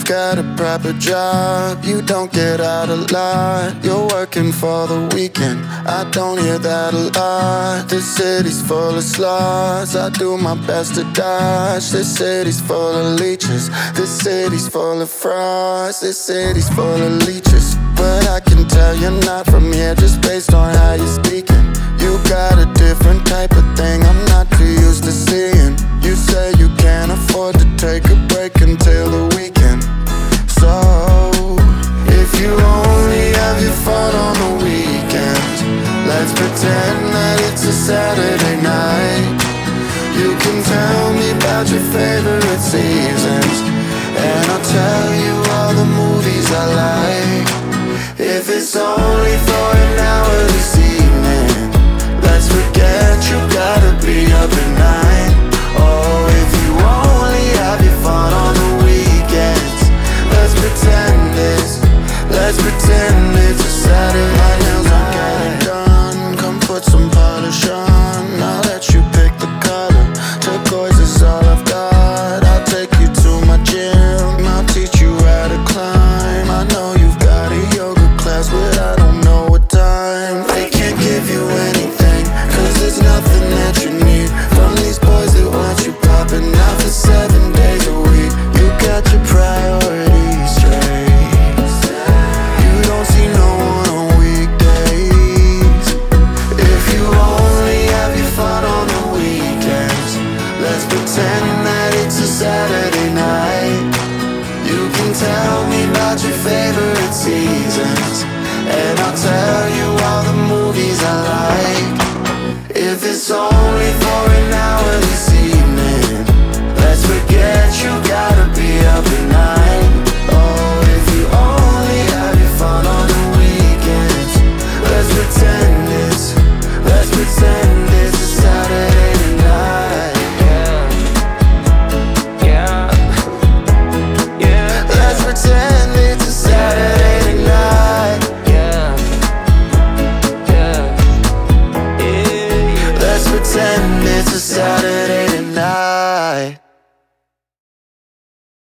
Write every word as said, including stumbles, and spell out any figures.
got a proper job, you don't get out a lot. You're working for the weekend, I don't hear that a lot. This city's full of slugs, I do my best to dodge. This city's full of leeches, this city's full of frauds. This city's full of leeches, but I can tell you're not from here just based on how you're speaking. You got a different type of thing I'm not too used to seeing. You say you can't afford to take a break until the weekend. So, if you only have your fun on the weekends, let's pretend that it's a Saturday night. You can tell me about your favorite seasons, and I'll tell you all the movies I like. If it's only for an hour this evening, let's forget you gotta be up at night. Oh, if you only have your fun on the weekends, let's pretend this, let's pretend it's a Saturday. My nails are getting done, come put some polish on. I'll let you pick the color, turquoise is all I've got. I'll take you to my gym, I'll teach you how to climb. I know you've got a yoga class, but I don't know what time. They can't give you anything, cause there's nothing that you need from these boys that want you popping out for seven days a week. You got your priorities straight, you don't see no one on weekdays. If you only have your fun on the weekends, let's pretend that it's a Saturday night. You can tell me about your favorite seasons, and I'll tell you all the movies I like. If it's only for an hour this